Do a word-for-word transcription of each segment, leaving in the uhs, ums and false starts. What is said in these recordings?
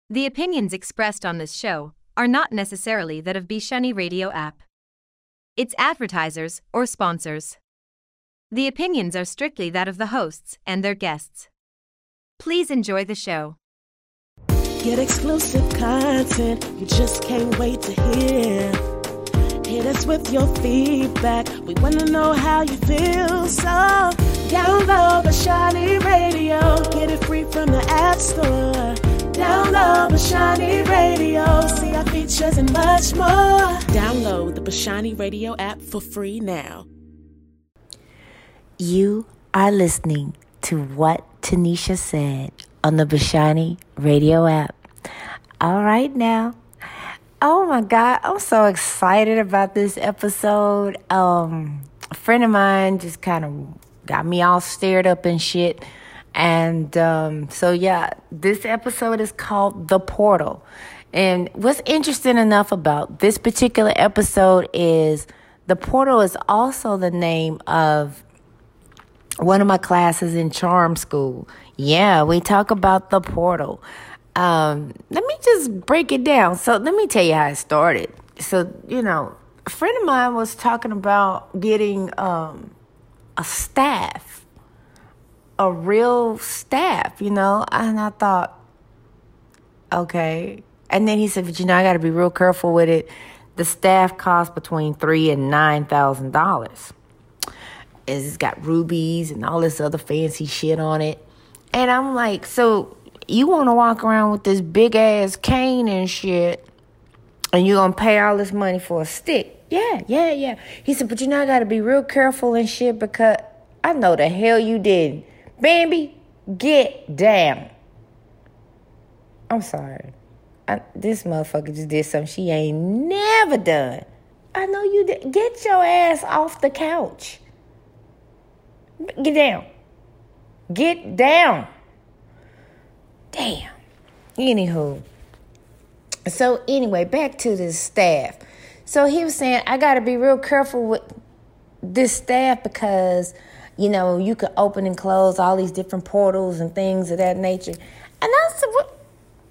The opinions expressed on this show are not necessarily that of Bishani Radio app, its advertisers, or sponsors. The opinions are strictly that of the hosts and their guests. Please enjoy the show. Get exclusive content you just can't wait to hear. Hit us with your feedback. We want to know how you feel. So download Bishani Radio. Get it free from the App Store. Download Bishani Radio. See our features and much more. Download the Bishani Radio app for free now. You are listening to What Tanisha Said on the Bishani Radio app. All right now. Oh my God, I'm so excited about this episode. Um, a friend of mine just kind of got me all stirred up and shit. And um, so, yeah, this episode is called The Portal. And what's interesting enough about this particular episode is The Portal is also the name of one of my classes in charm school. Yeah, we talk about the portal. Um, let me just break it down. So let me tell you how it started. So, you know, a friend of mine was talking about getting um, a staff, a real staff, you know, and I thought, okay. And then he said, but you know, I got to be real careful with it. The staff costs between three and nine thousand dollars. It's got rubies and all this other fancy shit on it. And I'm like, so you want to walk around with this big ass cane and shit, and you're going to pay all this money for a stick? Yeah, yeah, yeah. He said, but you know, I got to be real careful and shit because I know the hell you didn't. Bambi, get down. I'm sorry. I, this motherfucker just did something she ain't never done. I know you did. Get your ass off the couch. Get down. Get down. Damn. Anywho. So anyway, back to this staff. So he was saying, I got to be real careful with this staff because, you know, you could open and close all these different portals and things of that nature. And I said, what?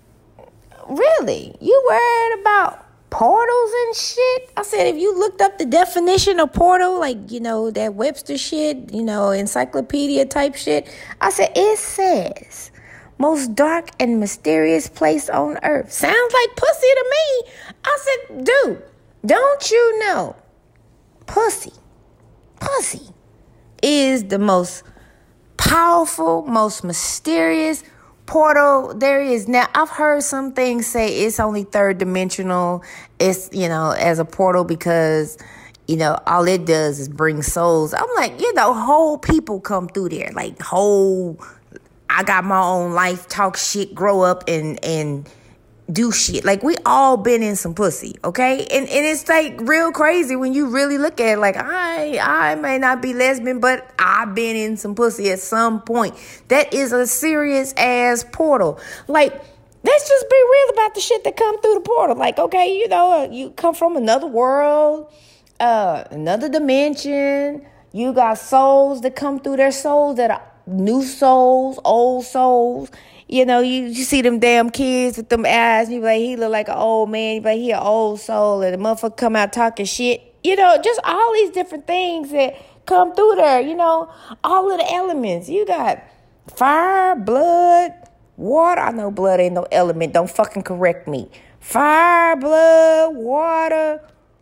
Really? You worried about portals and shit? I said, if you looked up the definition of portal, like, you know, that Webster shit, you know, encyclopedia type shit, I said, it says, most dark and mysterious place on earth. Sounds like pussy to me. I said, dude, don't you know pussy, pussy is the most powerful, most mysterious portal there is. Now, I've heard some things say it's only third dimensional. It's, you know, as a portal because, you know, all it does is bring souls. I'm like, you know, whole people come through there. Like whole, I got my own life, talk shit, grow up and, and do shit. Like we all been in some pussy, okay? And and it's like real crazy when you really look at it. Like I I may not be lesbian, but I've been in some pussy at some point. That is a serious ass portal. Like let's just be real about the shit that come through the portal. Like okay, you know, uh, you come from another world, uh, another dimension. You got souls that come through. Their souls that are new souls, old souls. You know, you, you see them damn kids with them eyes, and you be like, he look like an old man, you be like, he an old soul, and the motherfucker come out talking shit. You know, just all these different things that come through there, you know, all of the elements. You got fire, blood, water. I know blood ain't no element. Don't fucking correct me. Fire, blood, water,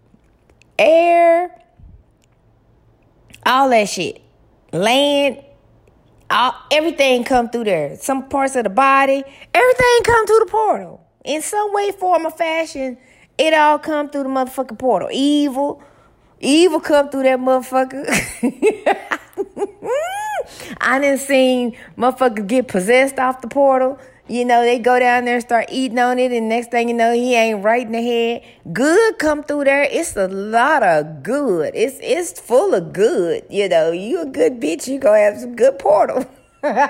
air, all that shit. Land. All, everything come through there. Some parts of the body, everything come through the portal. In some way, form, or fashion, it all come through the motherfucking portal. Evil, evil come through that motherfucker. I done seen motherfuckers get possessed off the portal. You know, they go down there and start eating on it, and next thing you know, he ain't right in the head. Good come through there. It's a lot of good. It's it's full of good. You know, you a good bitch, you gonna have some good portal. Damn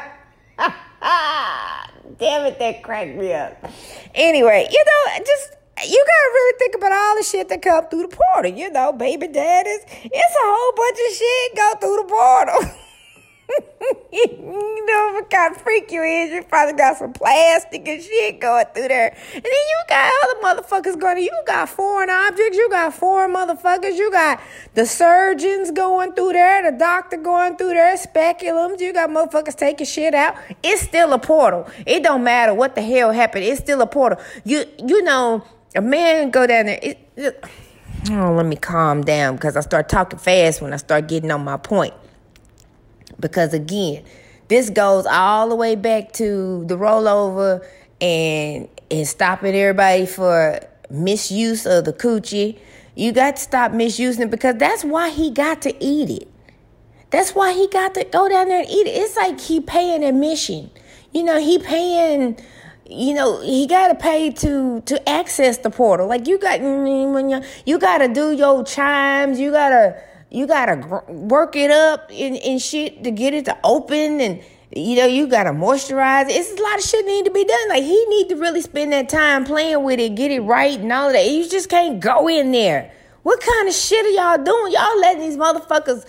it, that cracked me up. Anyway, you know, just you gotta really think about all the shit that come through the portal. You know, baby daddies. It's a whole bunch of shit go through the portal. You know what kind of freak you is. You probably got some plastic and shit going through there. And then you got other motherfuckers going. You got foreign objects. You got foreign motherfuckers. You got the surgeons going through there. The doctor going through there. Speculums. You got motherfuckers taking shit out. It's still a portal. It don't matter what the hell happened. It's still a portal. You you know, a man go down there. It, it, oh, let me calm down because I start talking fast when I start getting on my point. Because again, this goes all the way back to the rollover and, and stopping everybody for misuse of the coochie. You got to stop misusing it because that's why he got to eat it. That's why he got to go down there and eat it. It's like he paying admission. You know, he paying, you know, he got to pay to to access the portal. Like you got, when you, you got to do your chimes. You got to. You got to work it up and, and shit to get it to open. And, you know, you got to moisturize it. It's a lot of shit need to be done. Like, he need to really spend that time playing with it, get it right and all of that. You just can't go in there. What kind of shit are y'all doing? Y'all letting these motherfuckers,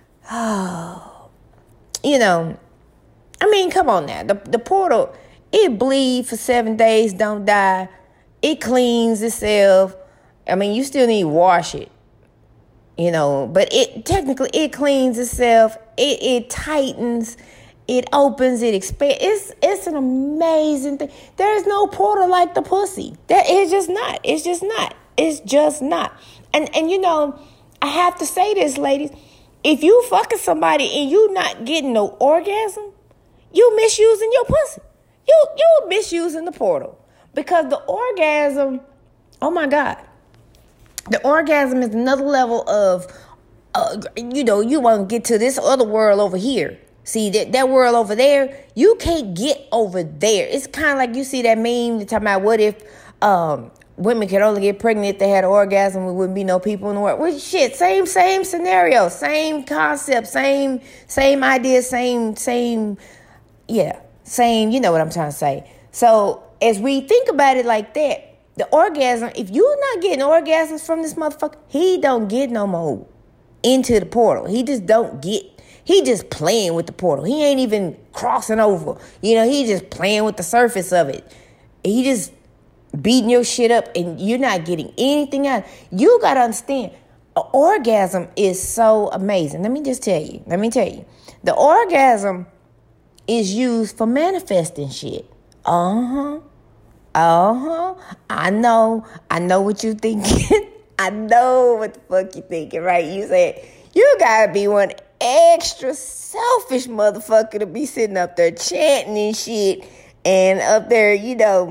oh, you know, I mean, come on now. The, the portal, it bleed for seven days, don't die. It cleans itself. I mean, you still need to wash it. You know, but it technically it cleans itself. It it tightens. It opens. It expands. It's it's an amazing thing. There is no portal like the pussy. That is just not. It's just not. It's just not. And and you know, I have to say this, ladies. If you fucking somebody and you not getting no orgasm, you misusing your pussy. You you misusing the portal because the orgasm. Oh my God. The orgasm is another level of, uh, you know, you want to get to this other world over here. See, that, that world over there, you can't get over there. It's kind of like you see that meme talking about what if um, women could only get pregnant if they had an orgasm, there wouldn't be no people in the world. Well, shit, same, same scenario, same concept, same, same idea, same, same, yeah, same, you know what I'm trying to say. So as we think about it like that, the orgasm, if you're not getting orgasms from this motherfucker, he don't get no more into the portal. He just don't get, he just playing with the portal. He ain't even crossing over. You know, he just playing with the surface of it. He just beating your shit up and you're not getting anything out. You got to understand, an orgasm is so amazing. Let me just tell you. Let me tell you. The orgasm is used for manifesting shit. Uh-huh. Uh-huh. I know. I know what you thinking. I know what the fuck you thinking, right? You said, you gotta be one extra selfish motherfucker to be sitting up there chanting and shit and up there, you know,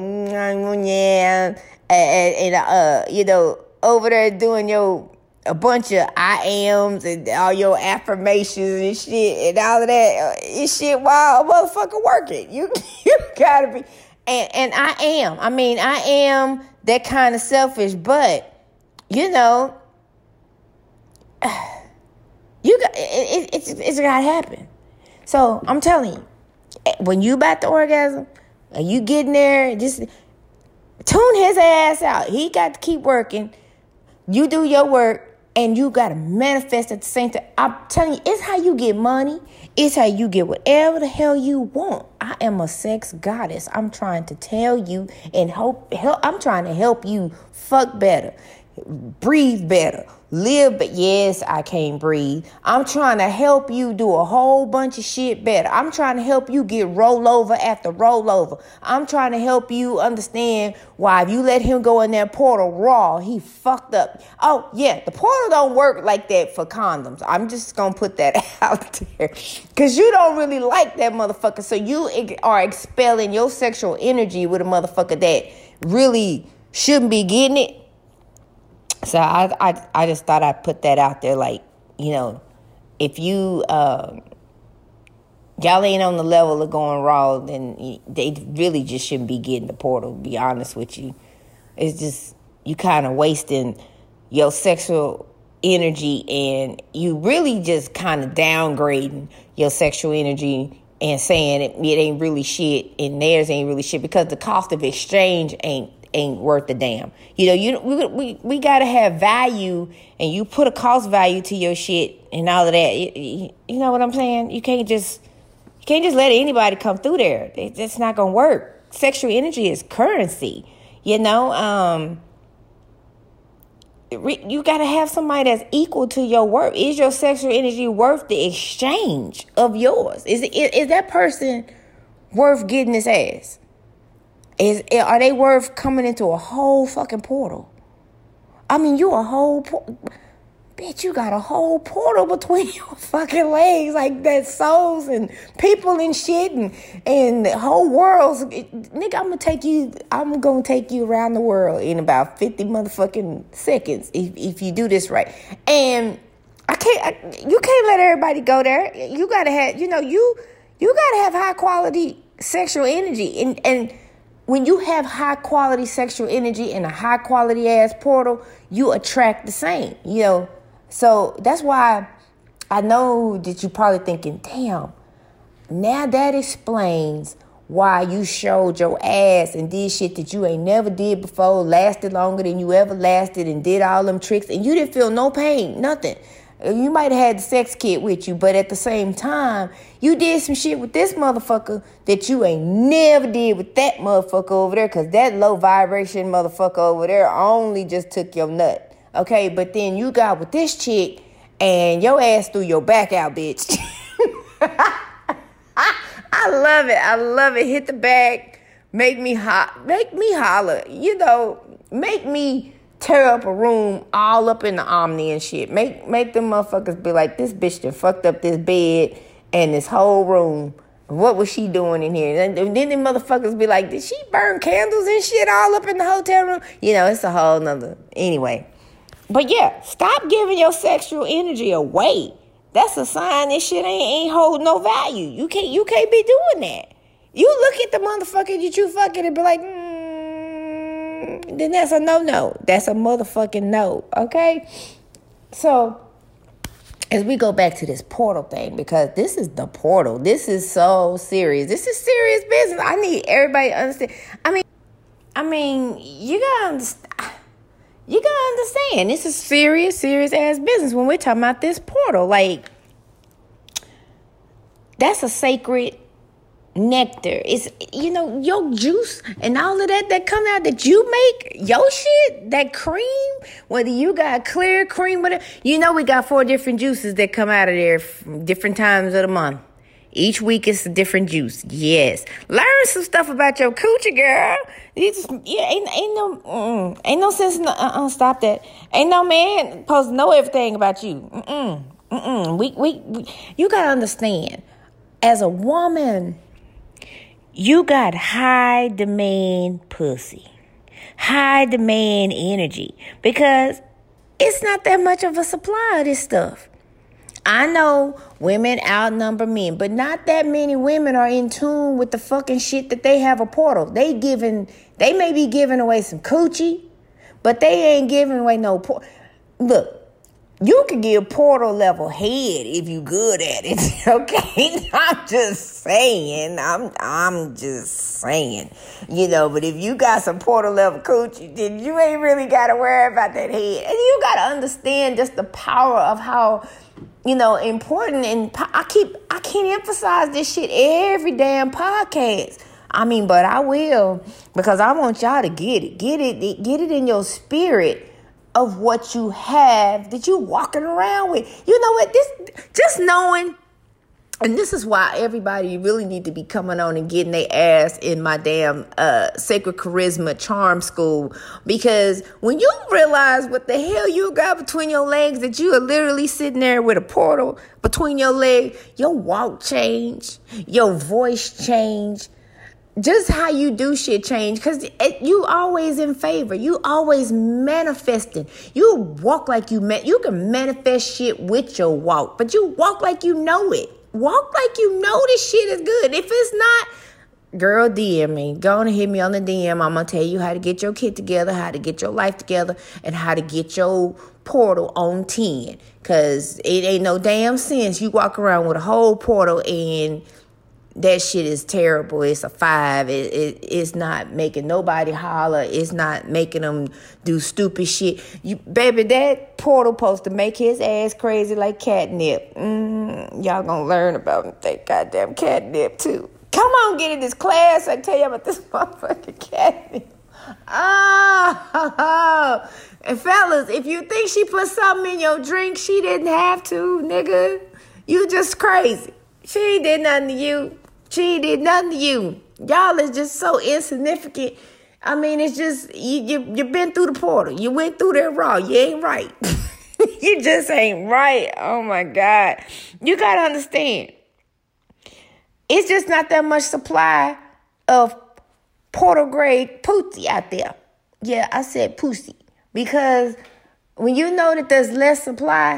yeah, and, and uh, you know, over there doing your a bunch of I ams and all your affirmations and shit and all of that uh, shit while a motherfucker working. You you gotta be. And and I am. I mean, I am that kind of selfish, but, you know, you got it, it, it's, it's got to happen. So I'm telling you, when you about to orgasm, and you getting there, just tune his ass out. He got to keep working. You do your work. And you got to manifest at the same time. I'm telling you, it's how you get money. It's how you get whatever the hell you want. I am a sex goddess. I'm trying to tell you and help. help I'm trying to help you fuck better, breathe better, live. But yes, I can't breathe. I'm trying to help you do a whole bunch of shit better. I'm trying to help you get rollover after rollover. I'm trying to help you understand why if you let him go in that portal raw, he fucked up. Oh, yeah, the portal don't work like that for condoms. I'm just going to put that out there because you don't really like that motherfucker. So you are expelling your sexual energy with a motherfucker that really shouldn't be getting it. So I, I I just thought I'd put that out there, like, you know, if you, uh, y'all ain't on the level of going raw, then they really just shouldn't be getting the portal, to be honest with you. It's just, you kind of wasting your sexual energy and you really just kind of downgrading your sexual energy and saying it, it ain't really shit and theirs ain't really shit because the cost of exchange ain't ain't worth a damn. You know, you we we, we got to have value, and you put a cost value to your shit and all of that. You, you know what I'm saying? You can't just you can't just let anybody come through there. It's not gonna work. Sexual energy is currency. You know, um, you got to have somebody that's equal to your worth. Is your sexual energy worth the exchange of yours? Is it, is that person worth getting this ass? Is are they worth coming into a whole fucking portal? I mean, you a whole por- bitch. You got a whole portal between your fucking legs, like that souls and people and shit and and the whole world. It, nigga, I'm gonna take you. I'm gonna take you around the world in about fifty motherfucking seconds if if you do this right. And I can't. I, you can't let everybody go there. You gotta have. You know you you gotta have high quality sexual energy and and. When you have high quality sexual energy in a high quality ass portal, you attract the same, you know. So that's why I know that you're probably thinking, damn, now that explains why you showed your ass and did shit that you ain't never did before, lasted longer than you ever lasted, and did all them tricks, and you didn't feel no pain, nothing. You might have had the sex kit with you, but at the same time, you did some shit with this motherfucker that you ain't never did with that motherfucker over there, because that low vibration motherfucker over there only just took your nut. Okay, but then you got with this chick and your ass threw your back out, bitch. I love it. I love it. Hit the back. Make me hot. Make me holler. You know, make me tear up a room all up in the Omni and shit. Make make them motherfuckers be like, this bitch done fucked up this bed and this whole room. What was she doing in here? And then the motherfuckers be like, did she burn candles and shit all up in the hotel room? You know, it's a whole nother. Anyway. But yeah, stop giving your sexual energy away. That's a sign this shit ain't, ain't hold no value. You can't you can't be doing that. You look at the motherfucker that you fucking and be like, mm, then that's a no-no. That's a motherfucking no, okay? So, as we go back to this portal thing, because this is the portal. This is so serious. This is serious business. I need everybody to understand. I mean, I mean, you gotta understand. You gotta understand. This is serious, serious ass business when we're talking about this portal. Like, that's a sacred nectar. It's, you know, your juice and all of that that come out that you make, your shit, that cream, whether you got clear cream, whatever. You know, we got four different juices that come out of there from different times of the month. Each week it's a different juice. Yes. Learn some stuff about your coochie, girl. You just, yeah, ain't, ain't no mm, ain't no sense in, uh-uh, stop that. Ain't no man supposed to know everything about you. Mm-mm, mm-mm. We, we, we, you got to understand, as a woman, you got high demand pussy, high demand energy, because it's not that much of a supply of this stuff. I know women outnumber men, but not that many women are in tune with the fucking shit that they have a portal. They giving, they may be giving away some coochie, but they ain't giving away no portal. Look, you can give portal level head if you good at it, okay? I'm just saying, I'm I'm just saying, you know, but if you got some portal level coochie, then you ain't really got to worry about that head. And you got to understand just the power of how, you know, important, and I keep, I can't emphasize this shit every damn podcast. I mean, but I will, because I want y'all to get it, get it, get it in your spirit of what you have that you walking around with. You know what? This, just knowing, and this is why everybody really need to be coming on and getting their ass in my damn uh, Sacred Charisma Charm School. Because when you realize what the hell you got between your legs, that you are literally sitting there with a portal between your legs, your walk change, your voice change, just how you do shit change, because you always in favor. You always manifesting. You walk like you man. You can manifest shit with your walk, but you walk like you know it. Walk like you know this shit is good. If it's not, girl, D M me. Go on and hit me on the D M. I'm going to tell you how to get your kid together, how to get your life together, and how to get your portal on ten. Because it ain't no damn sense you walk around with a whole portal and that shit is terrible. It's a five. It, it it's not making nobody holler. It's not making them do stupid shit. You baby, that portal supposed to make his ass crazy like catnip. Mm, y'all gonna learn about that goddamn catnip too. Come on, get in this class. I tell you about this motherfucking catnip. Oh, and fellas, if you think she put something in your drink, she didn't have to, nigga. You just crazy. She did nothing to you. She did nothing to you. Y'all is just so insignificant. I mean, it's just, you, you, you've been through the portal. You went through there raw. You ain't right. You just ain't right. Oh, my God. You got to understand. It's just not that much supply of portal grade pussy out there. Yeah, I said pussy. Because when you know that there's less supply.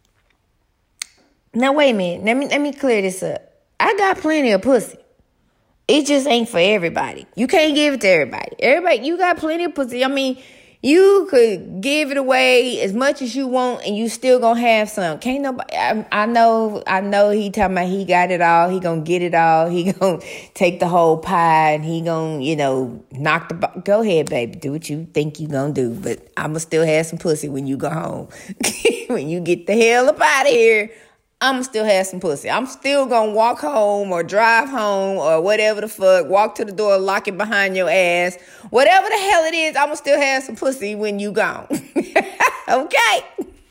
Now, wait a minute. Let me, let me clear this up. I got plenty of pussy. It just ain't for everybody. You can't give it to everybody. Everybody, you got plenty of pussy. I mean, you could give it away as much as you want and you still gonna have some. Can't nobody, I, I know, I know he talking about he got it all. He gonna get it all. He gonna take the whole pie and he gonna, you know, knock the, go ahead, baby. Do what you think you gonna do. But I'ma still have some pussy when you go home. When you get the hell up out of here, I'ma still have some pussy. I'm still gonna walk home or drive home or whatever the fuck, walk to the door, lock it behind your ass. Whatever the hell it is, I'ma still have some pussy when you gone. Okay?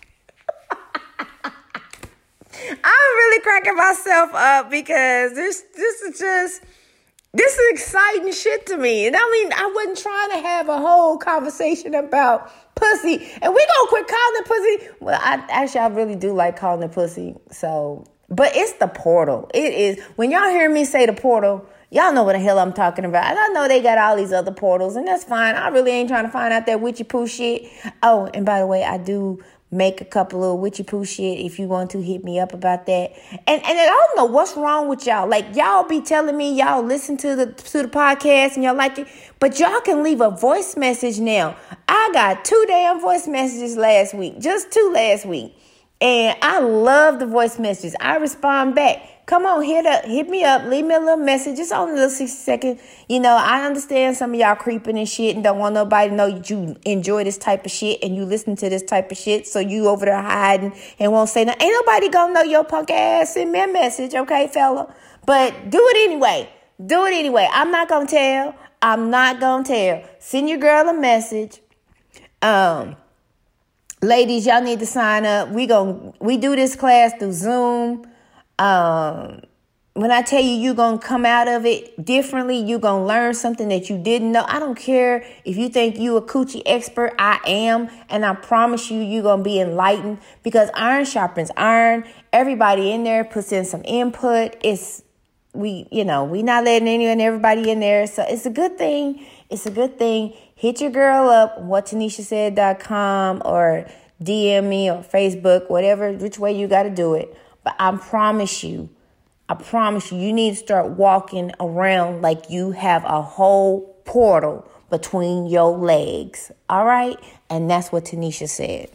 I'm really cracking myself up because this this is just, this is exciting shit to me. And I mean, I wasn't trying to have a whole conversation about pussy. And we gonna quit calling it pussy. Well, I actually, I really do like calling it pussy. So, but it's the portal. It is. When y'all hear me say the portal, y'all know what the hell I'm talking about. And I know they got all these other portals, and that's fine. I really ain't trying to find out that witchy poo shit. Oh, and by the way, I do make a couple of witchy poo shit. If you want to hit me up about that. And and I don't know what's wrong with y'all. Like, y'all be telling me y'all listen to the to the podcast and y'all like it, but y'all can leave a voice message now. I got two damn voice messages last week, just two last week, and I love the voice messages. I respond back. Come on, hit up, hit me up, leave me a little message. It's only a little sixty seconds. You know, I understand some of y'all creeping and shit and don't want nobody to know you enjoy this type of shit and you listen to this type of shit. So you over there hiding and won't say nothing. Ain't nobody gonna know your punk ass. Send me a message, okay, fella? But do it anyway. Do it anyway. I'm not gonna tell. I'm not gonna tell. Send your girl a message. Um, ladies, y'all need to sign up. We gon' we do this class through Zoom. Um, when I tell you you're going to come out of it differently, you're going to learn something that you didn't know. I don't care if you think you a coochie expert. I am. And I promise you, you're going to be enlightened because iron sharpens iron. Everybody in there puts in some input. It's, we, you know, we not letting anyone, everybody in there. So it's a good thing. It's a good thing. Hit your girl up, what tanisha said dot com or D M me or Facebook, whatever, which way you got to do it. But I promise you, I promise you, you need to start walking around like you have a whole portal between your legs. All right? And that's what Tanisha said.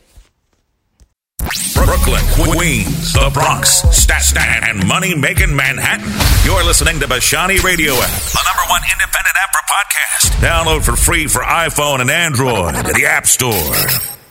Brooklyn, Queens, the Bronx, Staten, and money-making Manhattan. You're listening to Bashani Radio App, the number one independent app for podcasts. Download for free for iPhone and Android at the App Store.